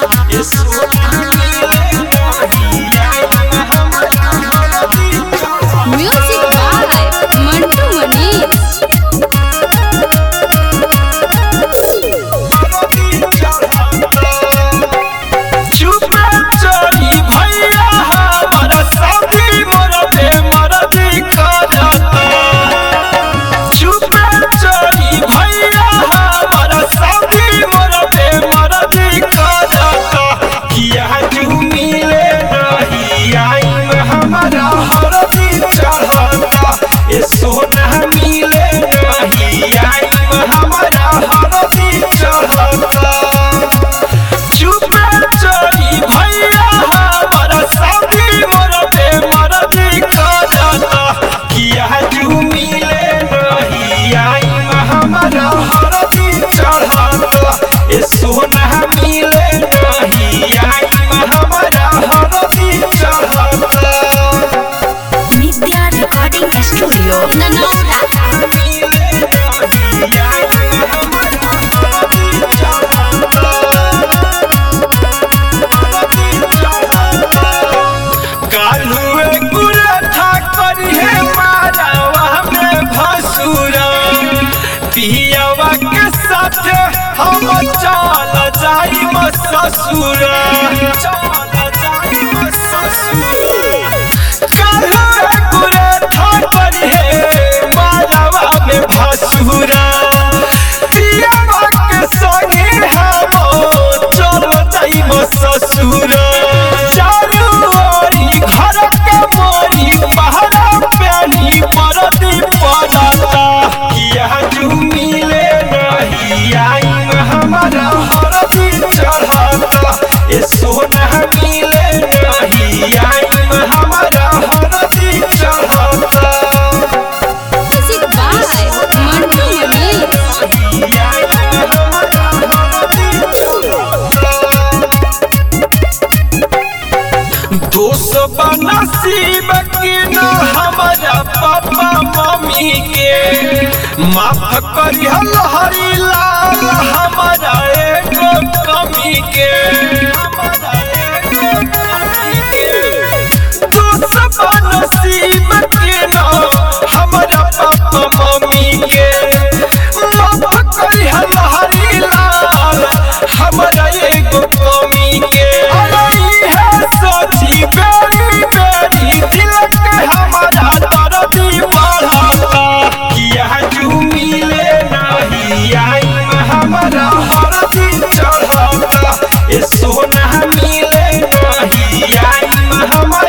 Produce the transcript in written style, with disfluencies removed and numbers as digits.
ये सोना मिले नहीं आइम हमारा हरदी चढ़ता। Music by Mantu Manish. चुपे चोरी भैया हमारा साथी मोर पे मरदी करता। चुपे चोरी भैया हमारा साथी मोर पे मरदी करता। किया तू मिले नहीं आइम हमारा हरदी चढ़ता। ये सोना मिले नहीं आइम हमारा हरदी चढ़ता। चुपे चोरी भैया हमारा साथी मोर पे मरदी करता। किया तू मिले नहीं आइम हमारा हरदी चढ़ता। ये सोना मिले नहीं आइम हमारा हरदी चढ़ता। Nitya recording studio Nanaura. कालुए गुरथा करिहे मारवा में भसुरा। पियवा के साथे हम चल जाइम ससुरा। चल जाइम ससुरा। कालुए गुरथा करिहे मारवा में भसुरा। पियवा के संगे हम चल जाइम ससुरा। चारू ओरी घर के मोरी पहरा पेनी परदी पड़ता। किया तू मिले नहीं आइम हमारा हरदी चढ़ता। ये सोना मिले नहीं आइम हमारा हरदी चढ़ता। Music by Mantu Manish. दोस्त बनसीब के न हमारा पापा मम्मी के। माफ करिया हरी लाल हमारा एगो कमी के। दोस्त बनसीब के न हमारा पापा मम्मी के। माफ करिया हरी लाल हमारा एगो कमी के। सोची बेरी बेरी दिल के हमारा दर्दी बढ़ता। किया तू मिले नहीं आइम हमारा हरदी चढ़ता। ये सोना मिले नहीं आइम हमारा